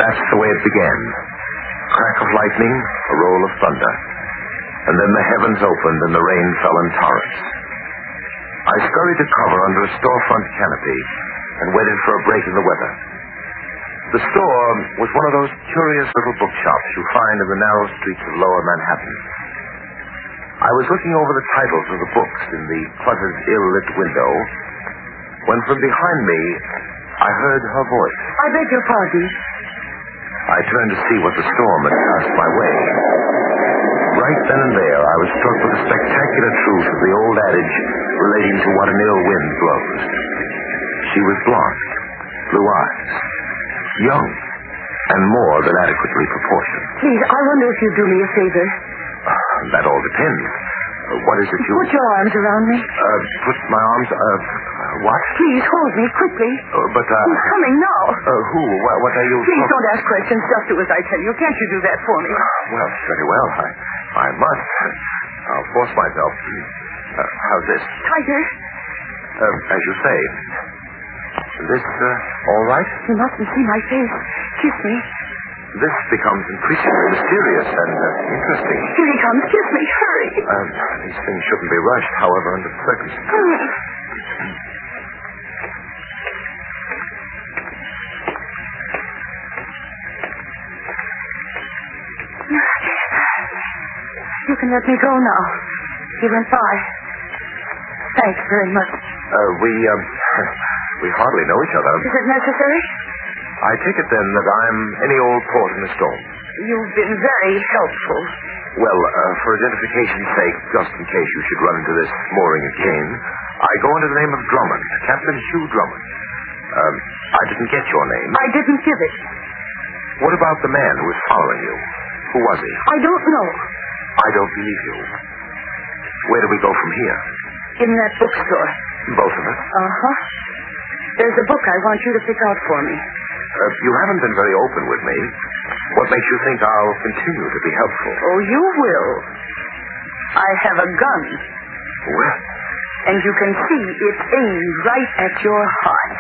That's the way it began. Crack of lightning, a roll of thunder. And then the heavens opened and the rain fell in torrents. I scurried to cover under a storefront canopy and waited for a break in the weather. The store was one of those curious little bookshops you find in the narrow streets of lower Manhattan. I was looking over the titles of the books in the cluttered, ill-lit window when from behind me I heard her voice. I beg your pardon. I turned to see what the storm had passed my way. Right then and there, I was struck with the spectacular truth of the old adage relating to what an ill wind blows. She was blonde, blue eyes, young, and more than adequately proportioned. Please, I wonder if you'd do me a favor. That all depends. What is it you... Put your arms around me. Put my arms... what? Please, hold me quickly. But, He's coming now. Who? What are you... Please don't ask questions. Just do as I tell you. Can't you do that for me? Well, very well. I must. I'll force myself. How's this? Tighter. As you say. This, all right? You mustn't see my face. Kiss me. This becomes increasingly mysterious and interesting. Here he comes. Kiss me. Hurry. These things shouldn't be rushed, however, under the circumstances. You can let me go now. He went by. Thanks very much. We hardly know each other. Is it necessary? I take it then that I'm any old port in a storm. You've been very helpful. Well, for identification's sake, just in case you should run into this mooring again, I go under the name of Drummond, Captain Hugh Drummond. I didn't get your name. I didn't give it. What about the man who was following you? Who was he? I don't know. I don't believe you. Where do we go from here? In that bookstore. Both of us? Uh-huh. There's a book I want you to pick out for me. You haven't been very open with me. What makes you think I'll continue to be helpful? Oh, you will. I have a gun. Well? And you can see it's aimed right at your heart.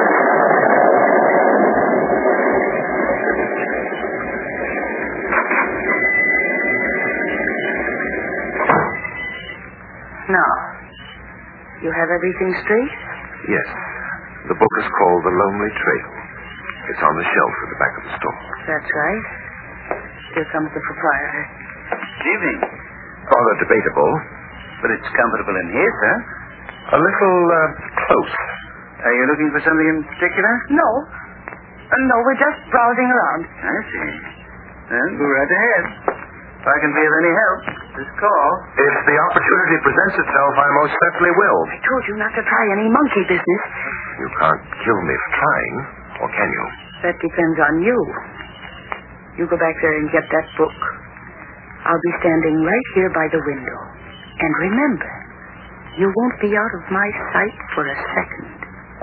Now, you have everything straight? Yes. The book is called The Lonely Trail. It's on the shelf at the back of the store. That's right. Here comes the proprietor. Good evening. Rather debatable. But it's comfortable in here, sir. A little, close. Are you looking for something in particular? No. No, we're just browsing around. I see. Then go right ahead. If I can be of any help, just call. If the opportunity presents itself, I most certainly will. I told you not to try any monkey business. You can't kill me for trying, or can you? That depends on you. You go back there and get that book. I'll be standing right here by the window. And remember, you won't be out of my sight for a second.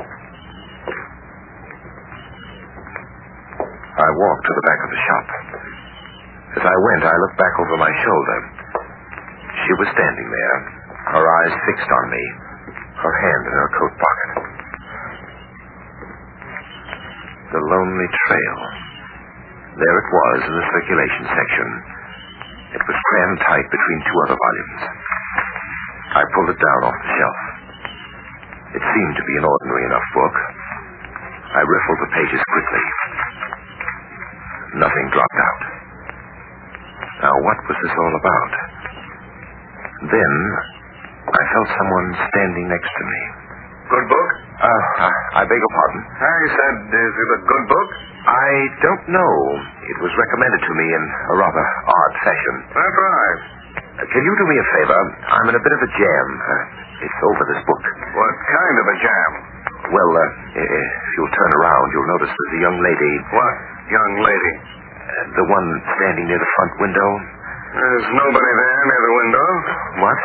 I walked to the back of the shop. As I went, I looked back over my shoulder. She was standing there, her eyes fixed on me, her hand in her coat pocket. The Lonely Trail. There it was in the circulation section. It was crammed tight between two other volumes. I pulled it down off the shelf. It seemed to be an ordinary enough book. I riffled the pages quickly. Nothing dropped out. Now, what was this all about? Then, I felt someone standing next to me. Good book? I beg your pardon? I said, is it a good book? I don't know. It was recommended to me in a rather odd fashion. That's right. Can you do me a favor? I'm in a bit of a jam. It's over this book. What kind of a jam? Well, if you'll turn around, you'll notice there's a young lady. What young lady? The one standing near the front window. There's nobody there near the window. What?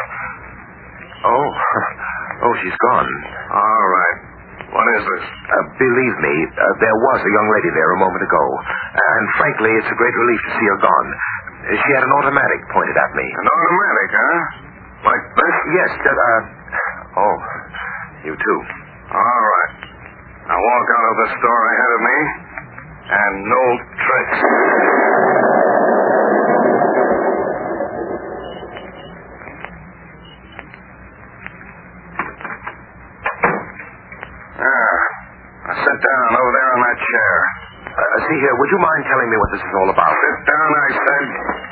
Oh, she's gone. All right. What is this? Believe me, there was a young lady there a moment ago. And frankly, it's a great relief to see her gone. She had an automatic pointed at me. An automatic, huh? Like this? Yes, you too. All right. Now walk out of the store ahead of me, and no tricks. Now, sit down over there on that chair. See here, would you mind telling me what this is all about? Sit down, I said.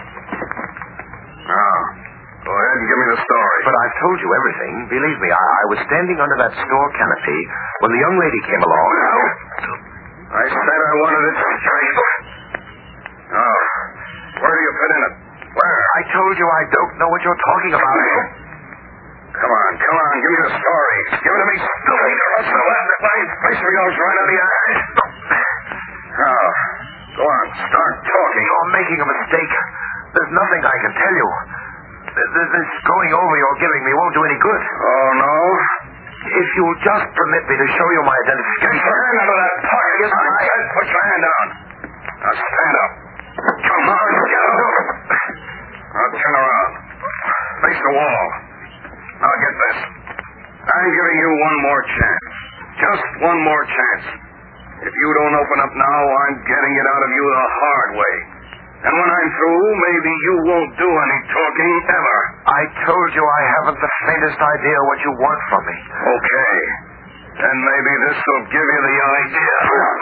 Now, go ahead and give me the story. But I've told you everything. Believe me, I was standing under that store canopy when the young lady came along. Well, I said I wanted it straight. Oh, where do you fit in it? Where? I told you I don't know what you're talking about. Come on, give me the story. Give it to me straight, or else I'll have that lying face of yours right out of your eyes. Now, go on, start talking. You're making a mistake. There's nothing I can tell you. This going over you're giving me won't do any good. Oh, no? If you'll just permit me to show you my identification. Get your hand out of that pocket. Yes, I said put your hand down. Now stand up. Come on, get up. Now turn around. Face the wall. Now get this. I'm giving you one more chance. Just one more chance. If you don't open up now, I'm getting it out of you the hard way. And when I'm through, maybe you won't do any talking ever. I told you I haven't the faintest idea what you want from me. Okay. Then maybe this will give you the idea.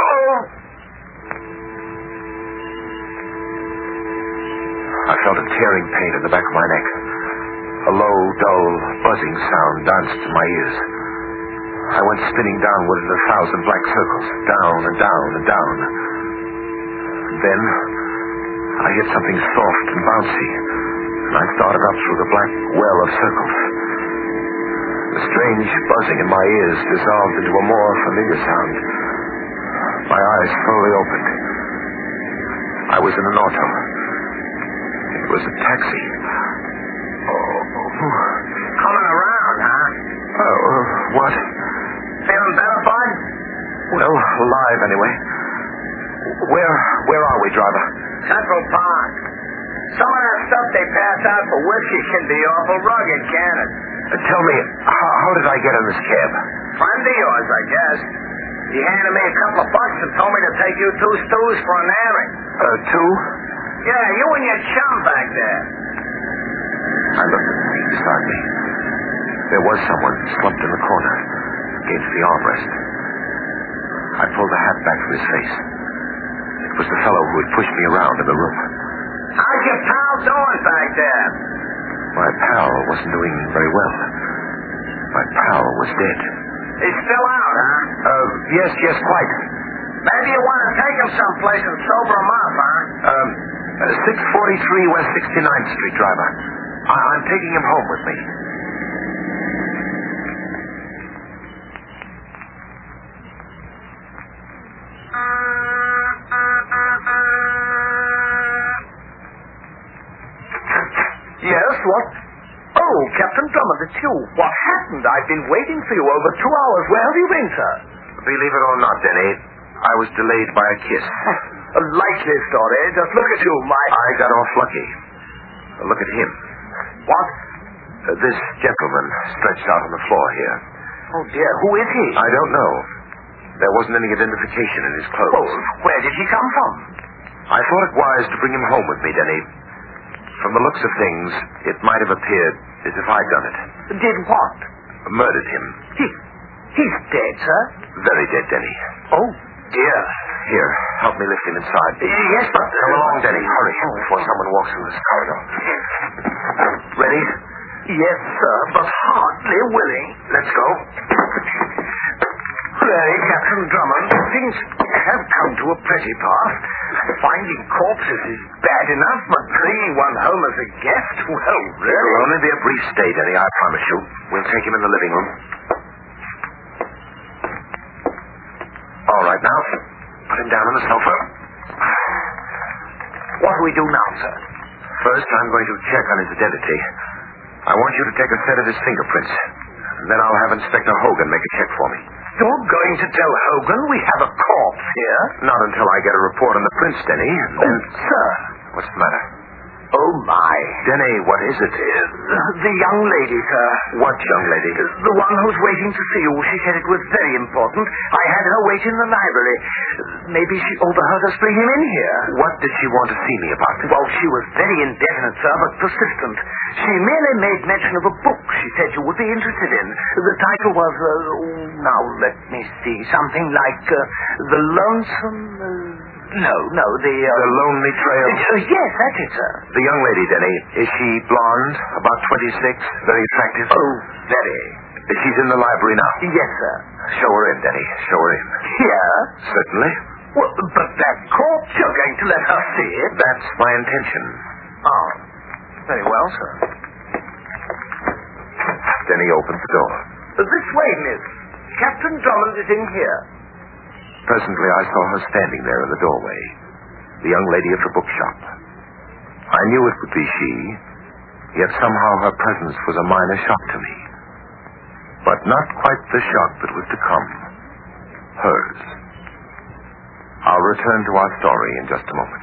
I felt a tearing pain in the back of my neck. A low, dull, buzzing sound danced in my ears. I went spinning downward in 1,000 black circles, down and down and down. Then I hit something soft and bouncy, and I started up through the black well of circles. The strange buzzing in my ears dissolved into a more familiar sound. My eyes slowly opened. I was in an auto. It was a taxi. Coming around, huh? What? Feeling better, bud? Well, alive anyway. Where are we, driver? Central Park. Some of that stuff they pass out for whiskey can be awful rugged, can it? Tell me, how did I get in this cab? Friend of yours, I guess. He handed me a couple of bucks and told me to take you 2 stews for an airing. 2? Yeah, you and your chum back there. I looked at the seat beside me. There was someone slumped in the corner, against the armrest. I pulled the hat back from his face. It was the fellow who had pushed me around in the room. How's your pal doing back there? My pal wasn't doing very well. My pal was dead. He's still out, huh? Yes, quite. Maybe you want to take him someplace and sober him up, huh? 643 West 69th Street, driver. I'm taking him home with me. Yes, what? Oh, Captain Drummond, it's you. What happened? I've been waiting for you over 2 hours. Where have you been, sir? Believe it or not, Denny, I was delayed by a kiss. A likely story. Just look at you, I got off lucky. Look at him. What? This gentleman stretched out on the floor here. Oh, dear. Who is he? I don't know. There wasn't any identification in his clothes. Oh, where did he come from? I thought it wise to bring him home with me, Denny. From the looks of things, it might have appeared as if I'd done it. Did what? Murdered him. He's dead, sir? Very dead, Denny. Oh, dear. Here, help me lift him inside. Yes, but... Come along, Denny. Hurry, before someone walks through this corridor. Ready? Yes, sir, but hardly willing. Let's go. Really, Captain Drummond, things have come to a pretty pass. Finding corpses is bad enough, but bringing one home as a guest, well, really... It'll only be a brief stay, Denny, I promise you. We'll take him in the living room. All right, now, put him down on the sofa. What do we do now, sir? First, I'm going to check on his identity. I want you to take a set of his fingerprints. And then I'll have Inspector Hogan make a check for me. You're going to tell Hogan we have a corpse here? Not until I get a report on the prints, Denny. And then... Oh, sir. What's the matter? Oh, my. Denny, what is it? The young lady, sir. What young lady? The one who's waiting to see you. She said it was very important. I had her wait in the library. Maybe she overheard us bring him in here. What did she want to see me about? Well, she was very indefinite, sir, but persistent. She merely made mention of a book she said you would be interested in. The title was, now let me see, something like The Lonesome... The Lonely Trail? Yes, that's it, sir. The young lady, Denny, is she blonde, about 26, very attractive? Oh, very. She's in the library now? Yes, sir. Show her in, Denny. Show her in. Here? Certainly. Well, but that corpse, you're going to let her see it? That's my intention. Oh, very well, sir. Denny opened the door. This way, miss. Captain Drummond is in here. Presently, I saw her standing there in the doorway, the young lady of the bookshop. I knew it would be she, yet somehow her presence was a minor shock to me. But not quite the shock that was to come. Hers. I'll return to our story in just a moment.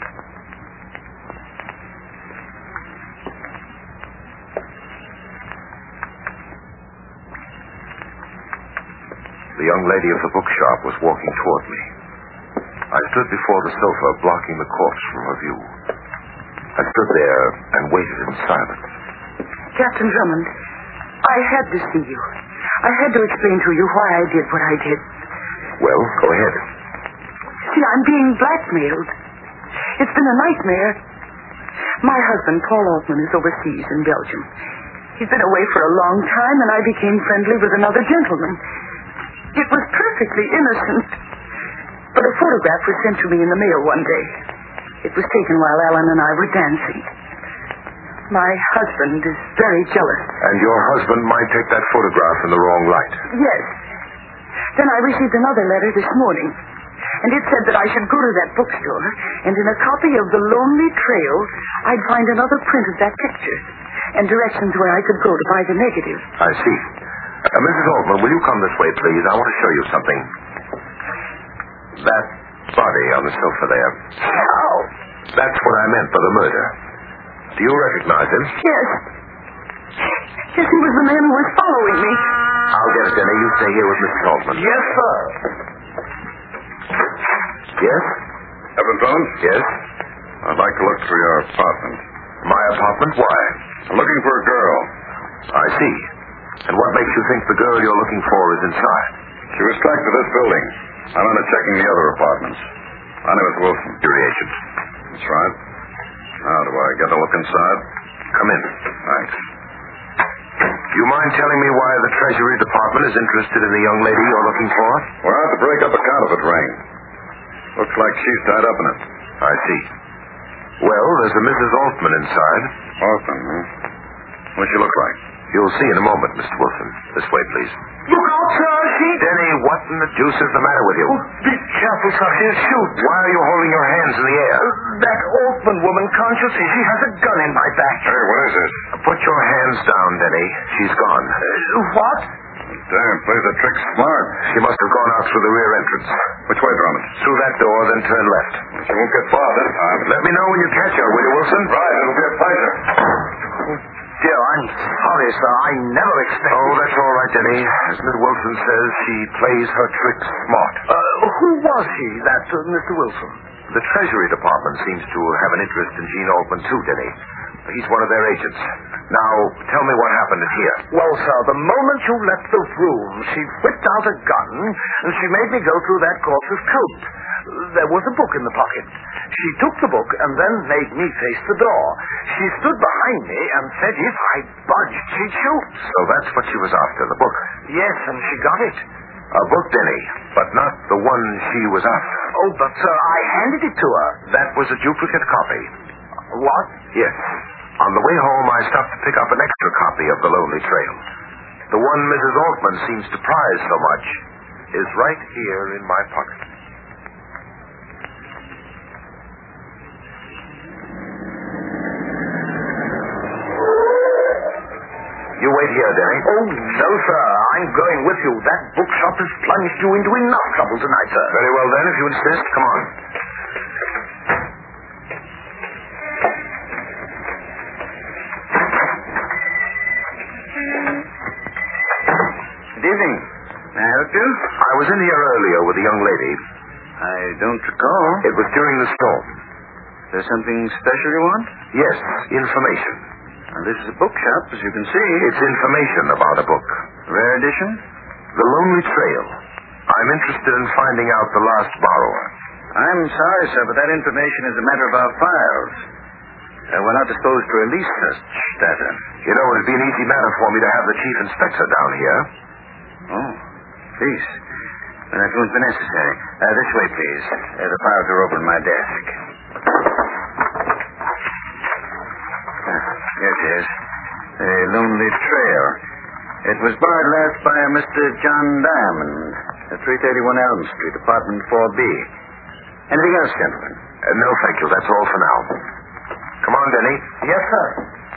The young lady of the bookshop was walking toward me. I stood before the sofa, blocking the corpse from her view. I stood there and waited in silence. Captain Drummond, I had to see you. I had to explain to you why I did what I did. Well, go ahead. See, I'm being blackmailed. It's been a nightmare. My husband, Paul Altman, is overseas in Belgium. He's been away for a long time, and I became friendly with another gentleman. It was perfectly innocent. But a photograph was sent to me in the mail one day. It was taken while Alan and I were dancing. My husband is very jealous. And your husband might take that photograph in the wrong light. Yes. Then I received another letter this morning, and it said that I should go to that bookstore, and in a copy of The Lonely Trail, I'd find another print of that picture, and directions where I could go to buy the negative. I see. Mrs. Altman, will you come this way, please? I want to show you something. That body on the sofa there. Oh. That's what I meant by the murder. Do you recognize him? Yes. Yes, he was the man who was following me. I'll get it, Denny. You stay here with Mrs. Altman. Yes, sir. Yes? Evan Jones? Yes? I'd like to look through your apartment. My apartment? Why? I'm looking for a girl. I see. And what makes you think the girl you're looking for is inside? She was tracked to this building. I'm under checking the other apartments. My name is Wilson. You're the agent. That's right. Now, do I get a look inside? Come in. Thanks. Do you mind telling me why the Treasury Department is interested in the young lady you're looking for? We're out to break up a counterfeit ring. Looks like she's tied up in it. I see. Well, there's a Mrs. Altman inside. Altman, huh? What's she look like? You'll see in a moment, Mr. Wilson. This way, please. Look out, sir. Denny, what in the deuce is the matter with you? Oh, be careful, sir. He'll shoot. Why are you holding your hands in the air? That Altman woman, can't you see? She has a gun in my back. Hey, what is this? Put your hands down, Denny. She's gone. What? Damn, plays the trick smart. She must have gone out through the rear entrance. Which way, Drummond? Through that door, then turn left. She won't get far this time. Let me know when you catch her, will you, Wilson? Right, it'll be a pleasure. Dear, I'm sorry, sir. I never expected... Oh, that's all right, Denny. As Miss Wilson says, she plays her tricks smart. Who was he, that Mr. Wilson? The Treasury Department seems to have an interest in Gene Altman, too, Denny. He's one of their agents. Now, tell me what happened in here. Well, sir, the moment you left the room, she whipped out a gun, and she made me go through that corpse's coat. There was a book in the pocket. She took the book and then made me face the door. She stood behind me and said if I budged, she'd shoot. So that's what she was after, the book. Yes, and she got it. A book, Denny, but not the one she was after. Oh, but, sir, I handed it to her. That was a duplicate copy. What? Yes. On the way home, I stopped to pick up an extra copy of The Lonely Trail. The one Mrs. Altman seems to prize so much is right here in my pocket. You wait here, Denny. Oh, no, sir. I'm going with you. That bookshop has plunged you into enough trouble tonight, sir. Very well, then, if you insist. Come on. earlier with a young lady? I don't recall. It was during the storm. There's something special you want? Yes, information. Well, this is a bookshop, as you can see. It's information about a book. Rare edition? The Lonely Trail. I'm interested in finding out the last borrower. I'm sorry, sir, but that information is a matter of our files. We're not disposed to release such data. You know, it'd be an easy matter for me to have the chief inspector down here. Oh, please. Well, that won't be necessary. This way, please. The files are over on my desk. Here it is. The Lonely Trail. It was borrowed last by a Mr. John Diamond at 331 Elm Street, apartment 4B. Anything else, gentlemen? No, thank you. That's all for now. Come on, Denny. Yes, sir.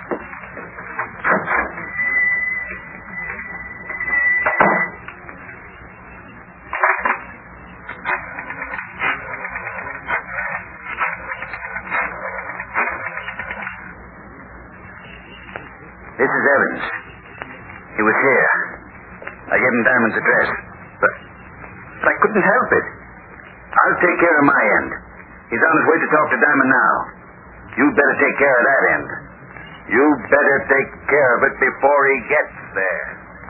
This is Evans. He was here. I gave him Diamond's address. But I couldn't help it. I'll take care of my end. He's on his way to talk to Diamond now. You'd better take care of that end. You better take care of it before he gets there.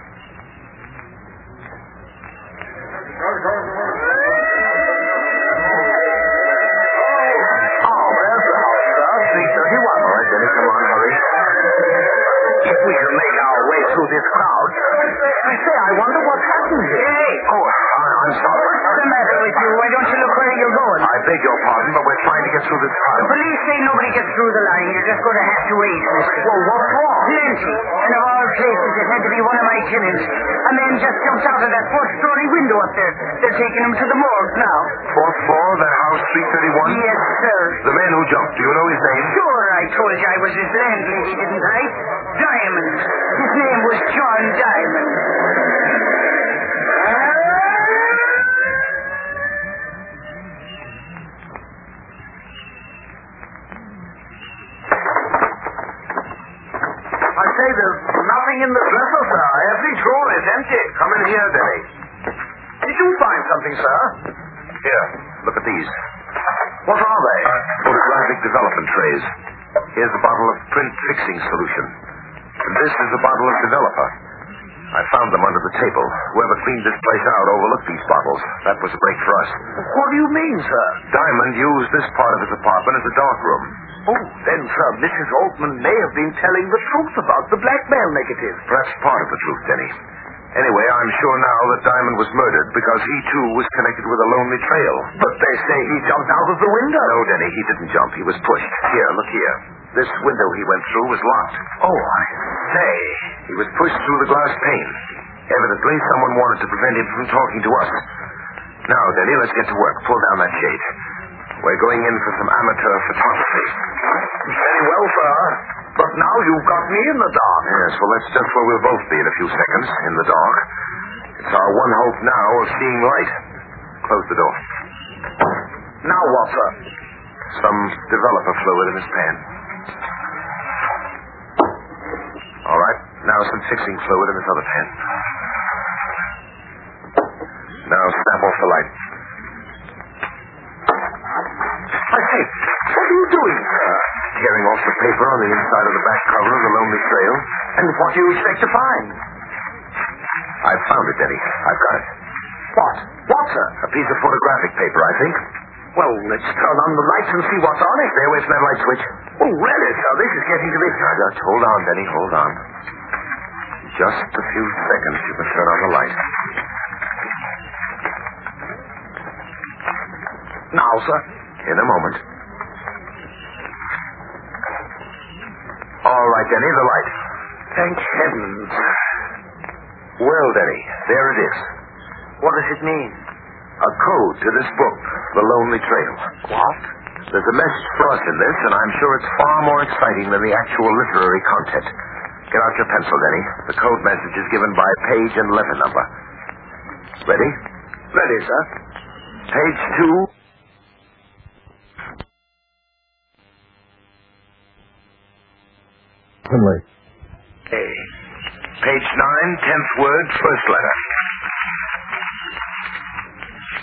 Oh, there's the house, sir. 331. All right, Denny, come on, hurry. If we can make our way through this crowd. I say, I wonder what's happened here. Hey! Oh, I'm sorry. What's the matter with you? Why don't you look where you're going? I beg your pardon, but we're trying to get through this The crowd. police say nobody gets through the line. You're just going to have to wait, mister. Well, what's wrong? Plenty. And of all places, it had to be one of my tenants. A man just jumped out of that fourth-story window up there. They're taking him to the morgue now. Fourth floor, that house, 331? Yes, sir. The man who jumped, do you know his name? Sure, I told you I was his landlady, didn't I? Diamond. His name was John Diamond. I say, there's nothing in the dresser, sir. Every drawer is empty. Come in here, Denny. Did you find something, sir? Here, look at these. What are they? Photographic development trays. Here's a bottle of print fixing solution. And this is a bottle of developer. I found them under the table. Whoever cleaned this place out overlooked these bottles. That was a break for us. What do you mean, sir? Diamond used this part of his apartment as a dark room. Oh, then, sir, Mrs. Altman may have been telling the truth about the blackmail negative. Perhaps part of the truth, Denny. Anyway, I'm sure now that Diamond was murdered because he, too, was connected with a lonely trail. But they say he jumped out of the window. No, Denny, he didn't jump. He was pushed. Here, look here. This window he went through was locked. Oh, I say. He was pushed through the glass pane. Evidently, someone wanted to prevent him from talking to us. Now, Denny, let's get to work. Pull down that shade. We're going in for some amateur photography. Very well, sir. But now you've got me in the dark. Yes, well, that's just where we'll both be in a few seconds, in the dark. It's our one hope now of seeing light. Close the door. Now what, sir? Some developer fluid in his pan. All right, now some fixing fluid in this other pan. Now snap off the light. I say, what are you doing, sir? Tearing off the paper on the inside of the back cover of the Lonely Trail. And what do you expect to find? I've found it, Denny. I've got it. What? What, sir? A piece of photographic paper, I think. Well, let's turn on the lights and see what's on it. Stay away from that light switch. Oh, really, sir? This is getting to be... Just hold on, Denny. Hold on. Just a few seconds. You can turn on the light. Now, sir? In a moment. All right, Denny, the light. Thank heavens. Well, Denny, there it is. What does it mean? A code to this book, The Lonely Trail. What? There's a message for us in this, and I'm sure it's far more exciting than the actual literary content. Get out your pencil, Denny. The code message is given by page and letter number. Ready? Ready, sir. Page 2. Finley. A. Page 9, 10th word, first letter.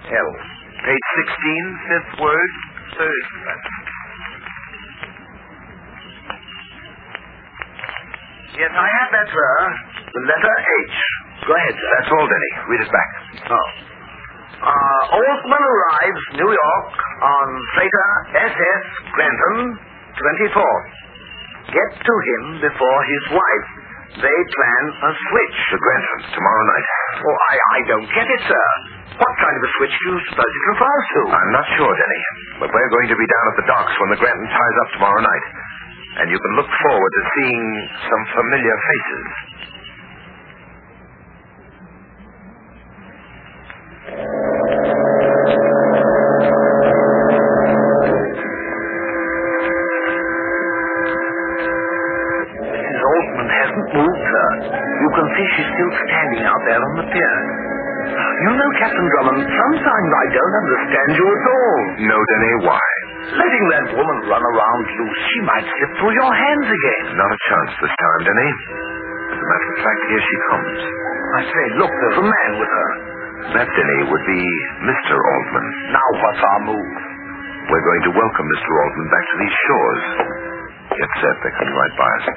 L. Page 16, fifth word, third letter. Yes, I have that, sir. The letter H. Go ahead, sir. That's all, Denny. Read it back. Oh. Altman arrives New York on freighter SS Grantham, 24th. Get to him before his wife. They plan a switch. The Granthams, tomorrow night. Oh, I don't get it, sir. What kind of a switch do you suppose it refers to? I'm not sure, Denny. But we're going to be down at the docks when the Grantham ties up tomorrow night. And you can look forward to seeing some familiar faces. Mrs. Altman hasn't moved, sir. You can see she's still standing out there on the pier. You know, Captain Drummond, sometimes I don't understand you at all. No, Denny, why? Letting that woman run around loose, she might slip through your hands again. Not a chance this time, Denny. As a matter of fact, here she comes. I say, look, there's a man with her. That, Denny, would be Mr. Altman. Now what's our move? We're going to welcome Mr. Altman back to these shores. Get set. They're coming right by us.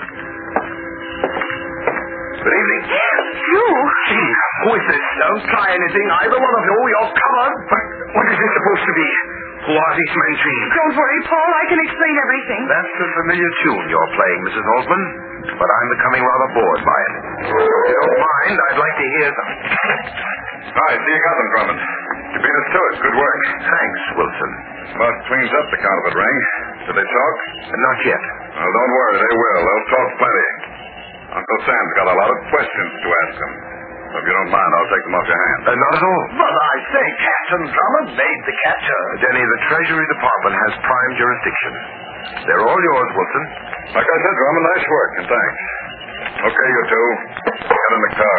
Good evening. You? Gee, who is this? Don't try anything, either one of you. You're covered. What is this supposed to be? Who are these men, Jean? Don't worry, Paul. I can explain everything. That's the familiar tune you're playing, Mrs. Altman. But I'm becoming rather bored by it. If you don't mind, I'd like to hear some... Hi, see you got them, Drummond. You beat us to it. Good work. Thanks, Wilson. About cleans up the counterfeit ring. Did they talk? Not yet. Well, don't worry. They will. They'll talk plenty. Uncle Sam's got a lot of questions to ask them. So if you don't mind, I'll take them off your hands. Not at all. But I say, Captain Drummond made the capture. Denny, the Treasury Department has prime jurisdiction. They're all yours, Wilson. Like I said, Drummond, nice work, and thanks. Okay, you two. Get in the car.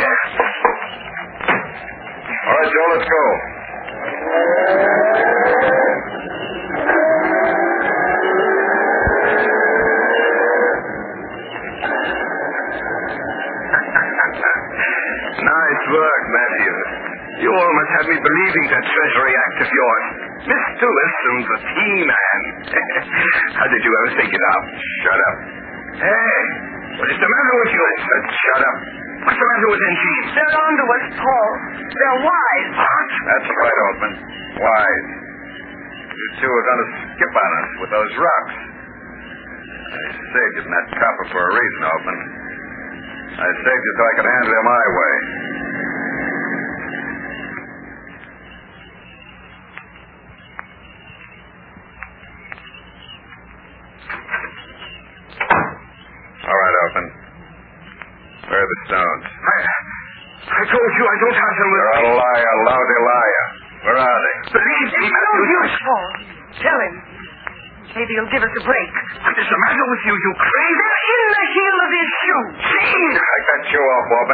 All right, Joe, let's go. Nice work, Matthews. You almost had me believing that Treasury Act of yours. Mr. Wilson's a keen man. How did you ever think it up? Shut up. Hey, what is the matter with you? Shut up. What's the matter with them, Jean? They're on to us, Paul. They're wise. What? That's right, Altman. Wise. You two are going to skip on us with those rocks. I saved you from that copper for a reason, Altman. I saved you so I could handle you my way. All right, Altman. Where are the stones? I told you I don't have them with You're a liar, lousy liar. Where are they? Believe me, No Matthews. use, Paul. Tell him. Maybe he'll give us a break. What is the matter with you, you crazy? They're in the heel of his shoe. Jean! I got you off, Altman.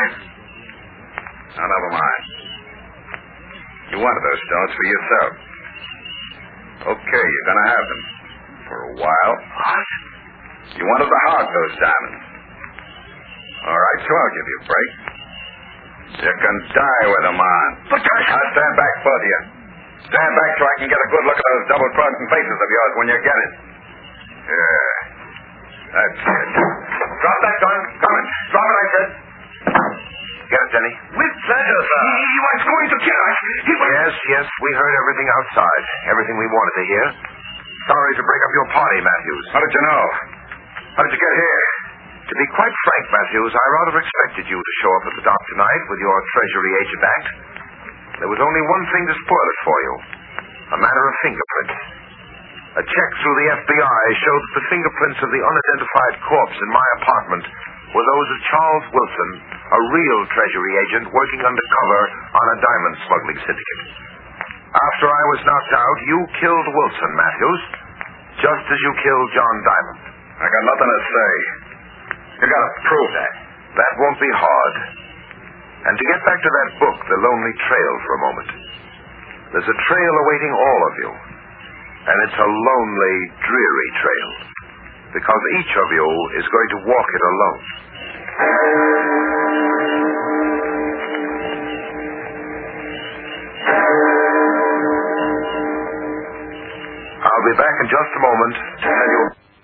Now, never mind. You wanted those stones for yourself. Okay, you're going to have them. For a while. What? You wanted to hog those diamonds. All right, so I'll give you a break. You can die with them on. But Now stand back, both of you. Stand back so I can get a good look at those double-crossing faces of yours when you get it. Yeah. That's it. Drop that gun. Come on. Drop it, I said. Get it, Denny? with pleasure, sir. He was going to kill us. He was... Yes, we heard everything outside. Everything we wanted to hear. Sorry to break up your party, Matthews. How did you know? How did you get here? To be quite frank, Matthews, I rather expected you to show up at the dock tonight with your Treasury agent act. There was only one thing to spoil it for you. A matter of fingerprints. A check through the FBI showed that the fingerprints of the unidentified corpse in my apartment were those of Charles Wilson, a real Treasury agent working undercover on a diamond smuggling syndicate. After I was knocked out, you killed Wilson, Matthews, just as you killed John Diamond. I got nothing to say. You got to prove that. That won't be hard. And to get back to that book, The Lonely Trail, for a moment. There's a trail awaiting all of you. And it's a lonely, dreary trail. Because each of you is going to walk it alone. I'll be back in just a moment to tell you...